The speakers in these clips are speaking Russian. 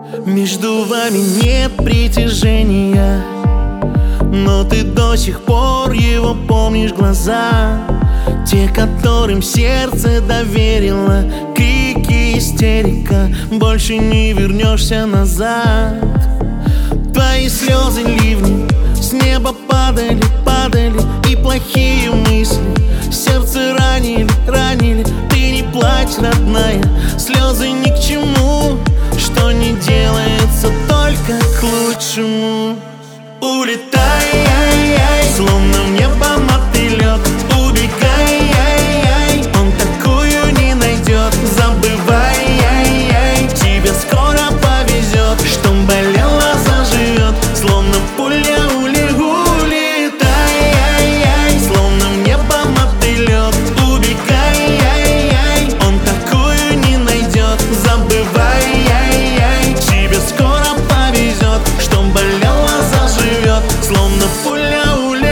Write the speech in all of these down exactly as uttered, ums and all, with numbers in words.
Между вами нет притяжения, но ты до сих пор его помнишь глаза, те, которым сердце доверило. Крики, истерика, больше не вернешься назад. Твои слезы ливни с неба падали, падали, и плохие мысли сердце ранили, ранили. Ты не плачь, родная, слезы ни к чему, что не делается только к лучшему. Улетай, словно в небо мотылек, убегай, он такую не найдет. Забывай, тебе скоро повезет, что болело заживет, словно пуля улетай, словно в небо мотылек, убегай, он такую не найдет. Забывай, тебе скоро повезет, что болело заживет, словно пуля улетай.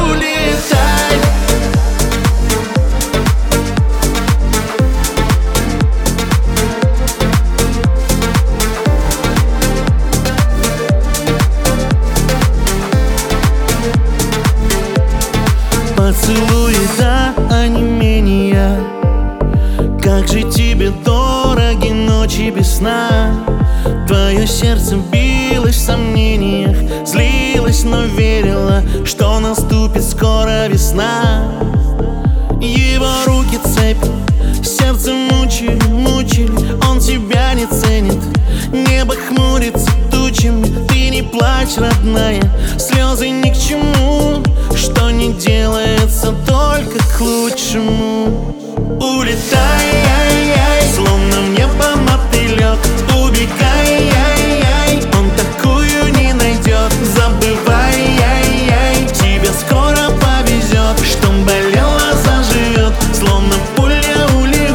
Поцелуи до онемения, как же тебе дороги ночи без сна. Твое сердце билось в сомнениях, злилось, но верила, что наступит скоро весна. Его руки цепи сердце мучили, мучили, он тебя не ценит. Небо хмурится тучами, ты не плачь, родная, слезы ни к чему, что не делается только к лучшему. Улетай, словно в небо мотылек, убегай, он такую не найдет. Забывай, тебе скоро повезет, что болело заживет, словно пуля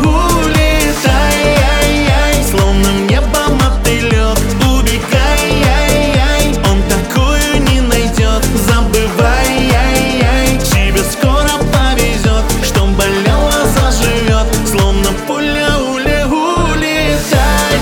улетай, словно в небо мотылек, убегай, он такую не найдет. Забывай, тебе скоро повезет, что болело заживет, словно пуля улетай.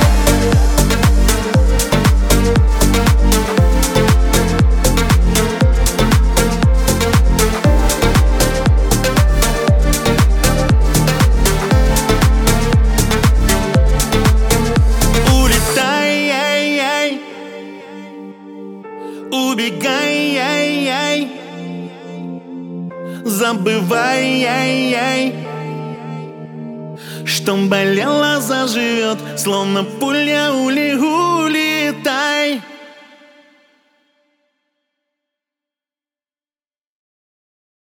Улетай, убегай, забывай, что болело заживет, словно пуля улетай.